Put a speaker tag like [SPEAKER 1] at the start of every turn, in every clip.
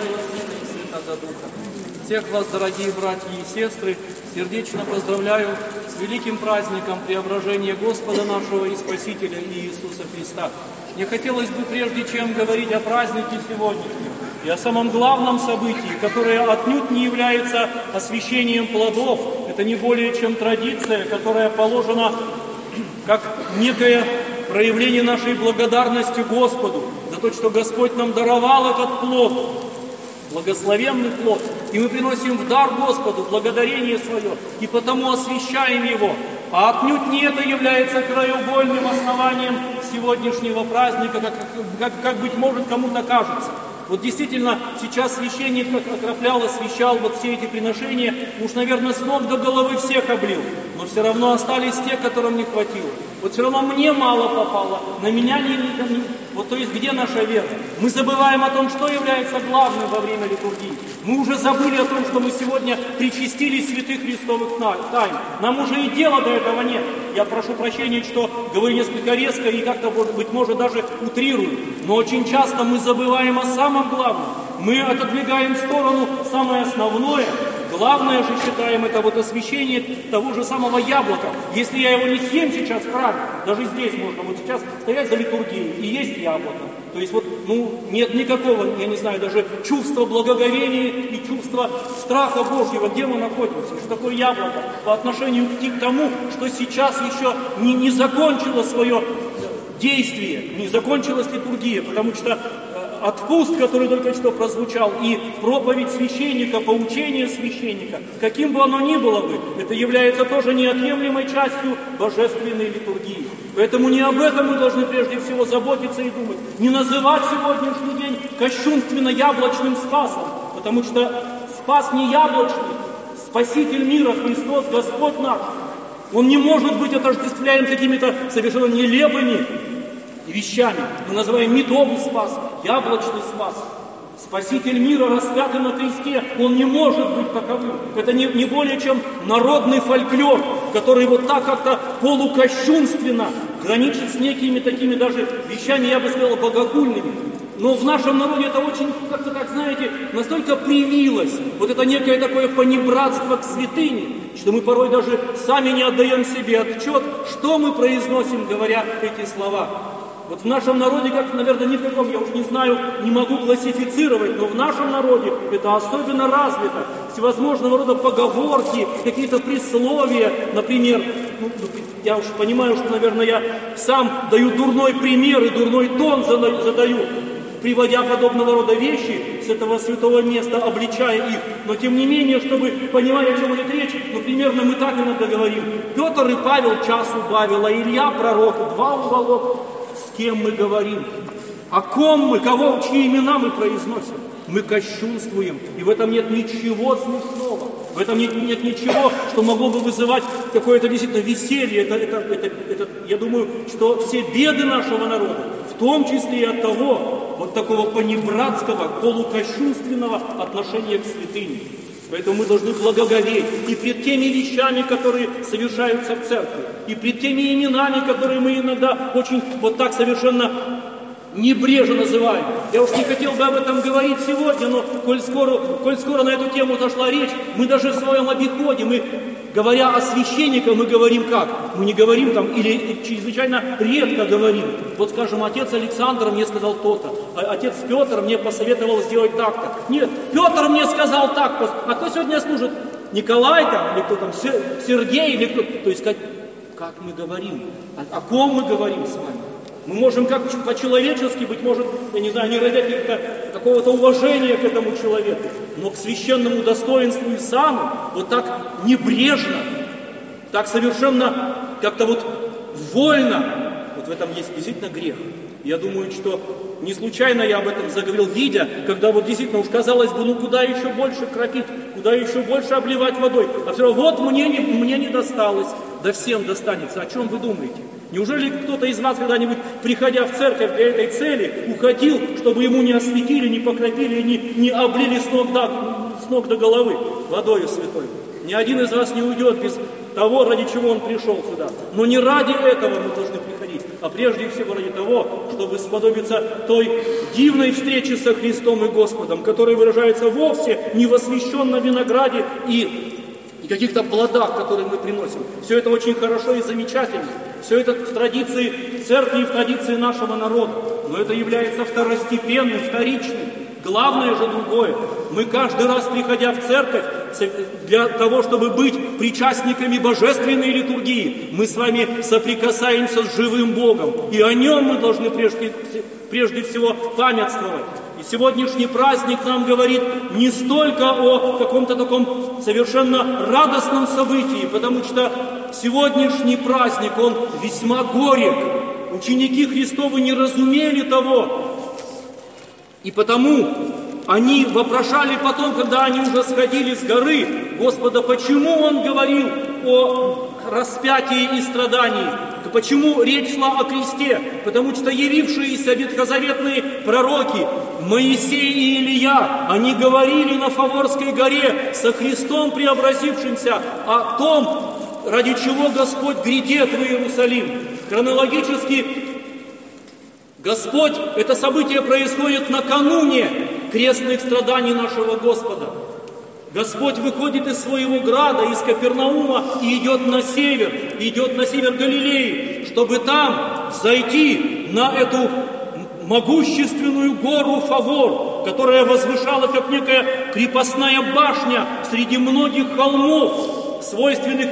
[SPEAKER 1] Сына и Святого Духа. Всех вас, дорогие братья и сестры, сердечно поздравляю с великим праздником Преображения Господа нашего и Спасителя Иисуса Христа. Мне хотелось бы, прежде чем говорить о празднике сегодняшнем и о самом главном событии, которое отнюдь не является освящением плодов, это не более чем традиция, которая положена как некое проявление нашей благодарности Господу за то, что Господь нам даровал этот плод, благословенный плод, и мы приносим в дар Господу благодарение свое, и потому освящаем его. А отнюдь не это является краеугольным основанием сегодняшнего праздника, как быть может, кому-то кажется. Вот действительно, сейчас священник окроплял, освящал вот все эти приношения, уж, наверное, с ног до головы всех облил, но все равно остались те, которым не хватило. Вот все равно мне мало попало, на меня не. Вот то есть где наша вера? Мы забываем о том, что является главным во время литургии. Мы уже забыли о том, что мы сегодня причастили святых Христовых тайн. Нам уже и дела до этого нет. Я прошу прощения, что говорю несколько резко и как-то, быть может, даже утрирую. Но очень часто мы забываем о самом главном. Мы отодвигаем в сторону самое основное. Главное же считаем это вот освящение того же самого яблока. Если я его не съем сейчас в храме, даже здесь можно вот сейчас стоять за литургией и есть яблоко. То есть вот, нет никакого, я не знаю, даже чувства благоговения и чувства страха Божьего, где мы находимся, что такое яблоко по отношению к тому, что сейчас еще не закончило свое действие, не закончилась литургия, потому что отпуст, который только что прозвучал, и проповедь священника, поучение священника, каким бы оно ни было бы, это является тоже неотъемлемой частью божественной литургии. Поэтому не об этом мы должны прежде всего заботиться и думать. Не называть сегодняшний день кощунственно яблочным спасом, потому что спас не яблочный, Спаситель мира, Христос, Господь наш. Он не может быть отождествляем какими-то совершенно нелепыми вещами. Мы называем медовый спас, яблочный спас. Спаситель мира, распятый на кресте, он не может быть таковым. Это не более чем народный фольклор, который вот так как-то полукощунственно граничит с некими такими даже вещами, я бы сказал, богохульными. Но в нашем народе это очень, как-то так, знаете, настолько привилось, вот это некое такое понебратство к святыне, что мы порой даже сами не отдаем себе отчет, что мы произносим, говоря эти слова. Вот в нашем народе, как, наверное, ни в каком, я уж не знаю, не могу классифицировать, но в нашем народе это особенно развито. Всевозможного рода поговорки, какие-то присловия, например, я уж понимаю, что, наверное, я сам даю дурной пример и дурной тон задаю, приводя подобного рода вещи с этого святого места, обличая их. Но тем не менее, чтобы понимать, о чем идет речь, примерно мы так иногда говорим. Петр и Павел час убавил, а Илья пророк 2 уволок. С кем мы говорим? О ком мы? Чьи имена мы произносим? Мы кощунствуем. И в этом нет ничего смешного. В этом нет ничего, что могло бы вызывать какое-то действительно веселье. Я думаю, что все беды нашего народа, в том числе и от того, вот такого понебратского, полукощунственного отношения к святыне. Поэтому мы должны благоговеть и пред теми вещами, которые совершаются в церкви, и пред теми именами, которые мы иногда очень вот так совершенно небрежно называем. Я уж не хотел бы об этом говорить сегодня, но коль скоро на эту тему зашла речь, мы даже в своем обиходе, говоря о священниках, мы говорим как? Мы не говорим там, или чрезвычайно редко говорим. Вот, скажем, отец Александр мне сказал то-то, а отец Петр мне посоветовал сделать так-то. Нет, Петр мне сказал так-то, а кто сегодня служит? Николай там, или кто там, Сергей, или кто? То есть, как мы говорим? О ком мы говорим с вами? Мы можем как по-человечески, быть может, я не знаю, не родить какого-то уважения к этому человеку, но к священному достоинству и сану вот так небрежно, так совершенно как-то вот вольно, вот в этом есть действительно грех. Я думаю, что не случайно я об этом заговорил, видя, когда вот действительно уж казалось бы, куда еще больше кропить, куда еще больше обливать водой, а все равно вот мне не досталось, да всем достанется. О чем вы думаете? Неужели кто-то из вас когда-нибудь, приходя в церковь для этой цели, уходил, чтобы ему не осветили, не покропили, не облили с ног до головы водою святой? Ни один из вас не уйдет того, ради чего Он пришел сюда. Но не ради этого мы должны приходить, а прежде всего ради того, чтобы сподобиться той дивной встречи со Христом и Господом, которая выражается вовсе не в освященном винограде и каких-то плодах, которые мы приносим. Все это очень хорошо и замечательно. Все это в традиции церкви и в традиции нашего народа. Но это является второстепенным, вторичным. Главное же другое. Мы каждый раз, приходя в церковь, для того, чтобы быть причастниками божественной литургии, мы с вами соприкасаемся с живым Богом. И о Нем мы должны прежде всего памятствовать. И сегодняшний праздник нам говорит не столько о каком-то таком совершенно радостном событии, потому что сегодняшний праздник, он весьма горек. Ученики Христовы не разумели того, и потому они вопрошали потом, когда они уже сходили с горы, Господа, почему Он говорил о распятии и страдании? Почему речь шла о кресте? Потому что явившиеся ветхозаветные пророки Моисей и Илия, они говорили на Фаворской горе со Христом преобразившимся о том, ради чего Господь грядет в Иерусалим. Хронологически Господь, это событие происходит накануне крестных страданий нашего Господа. Господь выходит из своего града, из Капернаума, и идет на север Галилеи, чтобы там зайти на эту могущественную гору Фавор, которая возвышалась как некая крепостная башня среди многих холмов, свойственных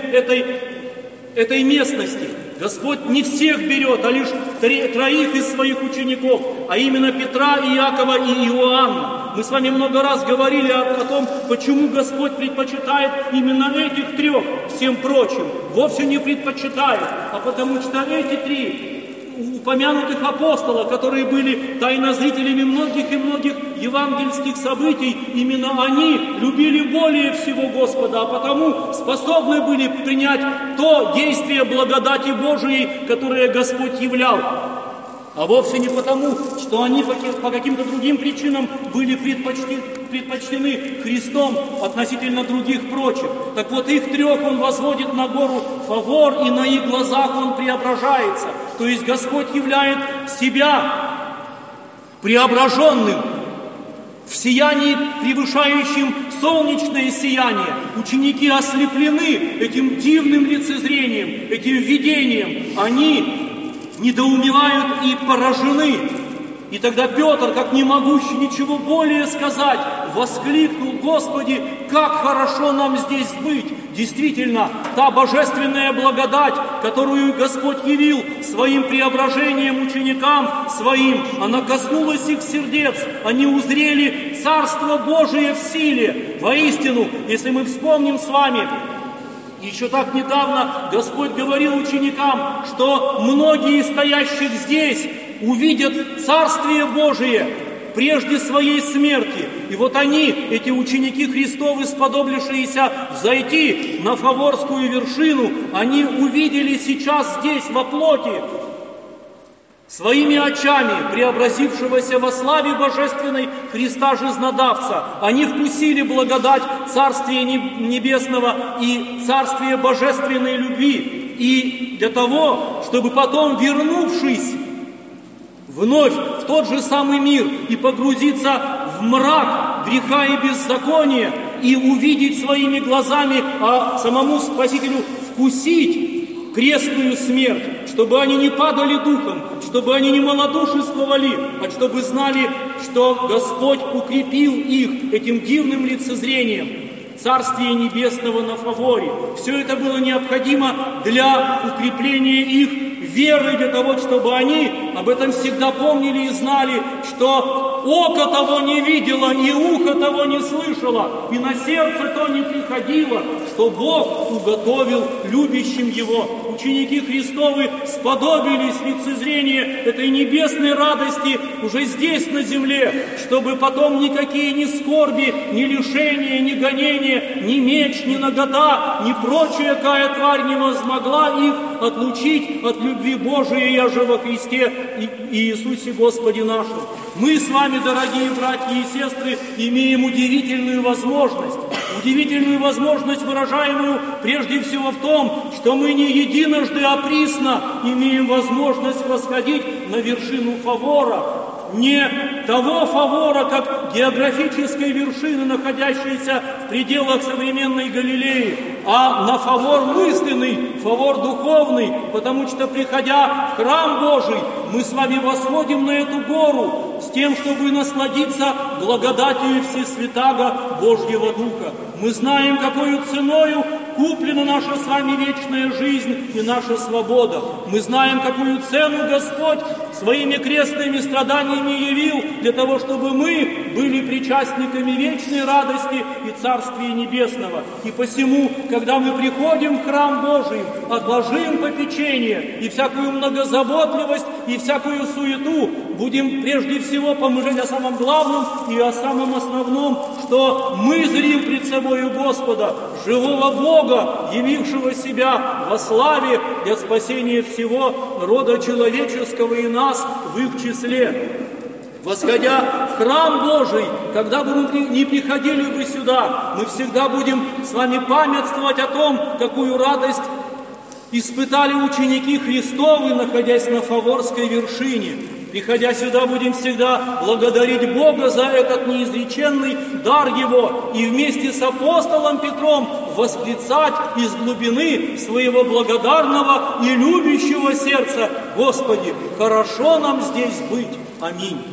[SPEAKER 1] этой местности. Господь не всех берет, а лишь троих из своих учеников, а именно Петра, Иакова и Иоанна. Мы с вами много раз говорили о том, почему Господь предпочитает именно этих трех всем прочим. Вовсе не предпочитает, а потому что эти три упомянутых апостола, которые были тайнозрителями многих и многих евангельских событий, именно они любили более всего Господа, а потому способны были принять то действие благодати Божией, которое Господь являл. А вовсе не потому, что они по каким-то другим причинам были предпочтены Христом относительно других прочих. Так вот, их трех Он возводит на гору Фавор, и на их глазах Он преображается. То есть Господь являет себя преображенным в сиянии, превышающем солнечное сияние. Ученики ослеплены этим дивным лицезрением, этим видением. Они недоумевают и поражены. И тогда Петр, как не могущий ничего более сказать, воскликнул: Господи, как хорошо нам здесь быть! Действительно, та божественная благодать, которую Господь явил своим преображением ученикам своим, она коснулась их сердец. Они узрели Царство Божие в силе. Воистину, если мы вспомним с вами, еще так недавно Господь говорил ученикам, что многие стоящих здесь увидят Царствие Божие прежде своей смерти. И вот они, эти ученики Христовы, сподобившиеся взойти на Фаворскую вершину, они увидели сейчас здесь во плоти, своими очами преобразившегося во славе божественной Христа Жизнодавца. Они вкусили благодать Царствия Небесного и Царствия Божественной любви. И для того, чтобы потом, вернувшись вновь в тот же самый мир и погрузиться в мрак греха и беззакония, и увидеть своими глазами, а самому Спасителю вкусить крестную смерть, чтобы они не падали духом, чтобы они не малодушествовали, а чтобы знали, что Господь укрепил их этим дивным лицезрением Царствия Небесного на Фаворе. Все это было необходимо для укрепления их веры, для того, чтобы они об этом всегда помнили и знали, что око того не видело, и ухо того не слышало, и на сердце то не приходило, что Бог уготовил любящим Его. Ученики Христовы сподобились лицезрения этой небесной радости уже здесь, на земле, чтобы потом никакие ни скорби, ни лишения, ни гонения, ни меч, ни нагота, ни прочая какая тварь не возмогла их отлучить от любви Божией, яже во Христе и Иисусе Господе нашем. Мы с вами, дорогие братья и сестры, имеем удивительную возможность удивительную возможность, выражаемую прежде всего в том, что мы не единожды, а присно имеем возможность восходить на вершину Фавора, не того Фавора, как географической вершины, находящейся в пределах современной Галилеи, а на Фавор мысленный, Фавор духовный, потому что, приходя в храм Божий, мы с вами восходим на эту гору с тем, чтобы насладиться благодатью Всесвятаго Божьего Духа. Мы знаем, какой ценою куплена наша с вами вечная жизнь и наша свобода. Мы знаем, какую цену Господь своими крестными страданиями явил для того, чтобы мы были причастниками вечной радости и Царствия Небесного. И посему, когда мы приходим в храм Божий, отложим попечение и всякую многозаботливость и всякую суету, будем прежде всего помышлять о самом главном и о самом основном, что мы зрим пред собою Господа, живого Бога, явившего себя во славе для спасения всего рода человеческого и нас в их числе. Восходя в храм Божий, когда бы мы ни приходили бы сюда, мы всегда будем с вами памятствовать о том, какую радость испытали ученики Христовы, находясь на Фаворской вершине. Приходя сюда, будем всегда благодарить Бога за этот неизреченный дар Его и вместе с апостолом Петром восклицать из глубины своего благодарного и любящего сердца: Господи, хорошо нам здесь быть. Аминь.